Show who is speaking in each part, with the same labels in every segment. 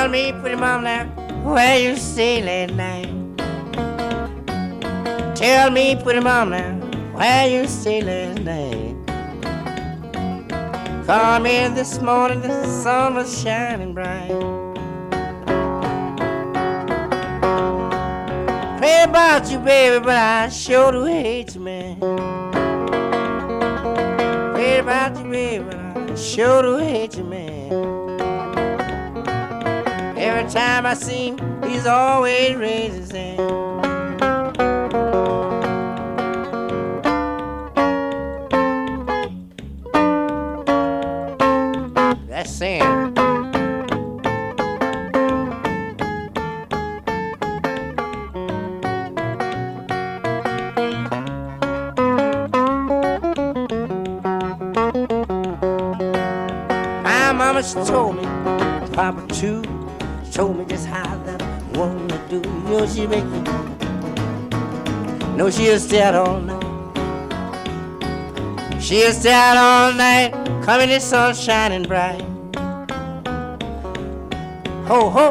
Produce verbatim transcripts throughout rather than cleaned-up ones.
Speaker 1: Tell me, pretty mama, now, where you stay last night. Tell me, pretty mama, now, where you stay last night. Come in this morning, the sun was shining bright. Pray about you, baby, but I sure do hate you, man. Pray about you, baby, but I sure do hate you, man. Every time I see him, he's always raising his hand. That's Sam. My mama, she told me, Papa too, she told me just how that woman to do. You know she make me, know she'll stay out all night. She'll stay out all night, coming the sun shining bright. Ho, ho.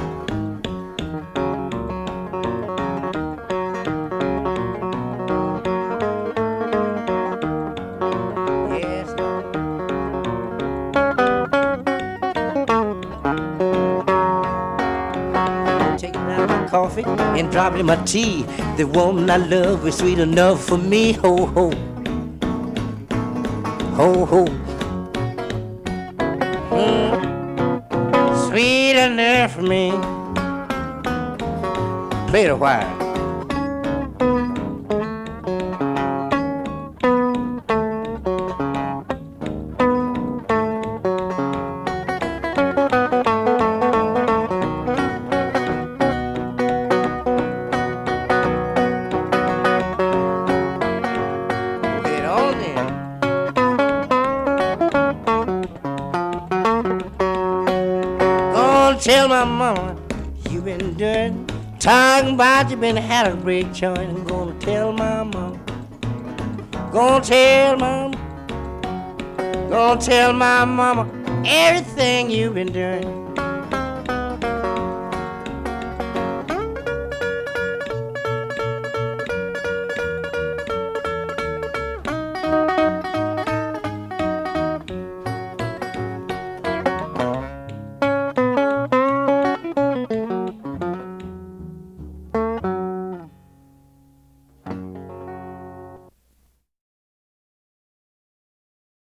Speaker 1: Yes, Lord. Taking out my coffee and dropping my tea. The woman I love is sweet enough for me. Ho, ho. Ho, ho. Mm. Sweet enough for me. Play it a while. Get on in. Gonna tell my mama you been doing, talking about you been had a break joint. I'm gonna tell my mama, gonna tell mama, gonna tell my mama everything you've been doing.